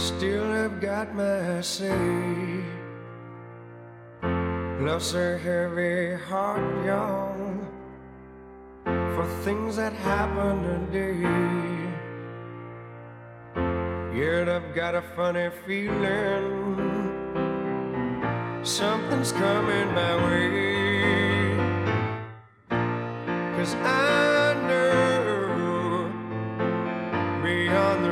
Still I've got my say. Plus a heavy heart, y'all, for things that happen today. Yet I've got a funny feeling something's coming my way. 'Cause